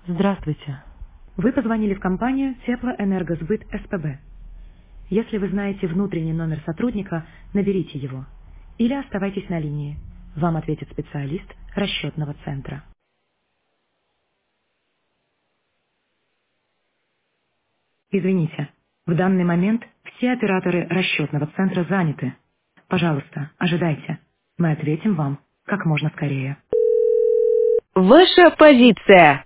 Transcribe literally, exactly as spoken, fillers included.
Здравствуйте. Вы позвонили в компанию Теплоэнергосбыт СПБ. Если вы знаете внутренний номер сотрудника, наберите его. Или оставайтесь на линии. Вам ответит специалист расчетного центра. Извините, в данный момент все операторы расчетного центра заняты. Пожалуйста, ожидайте. Мы ответим вам как можно скорее. Ваша позиция.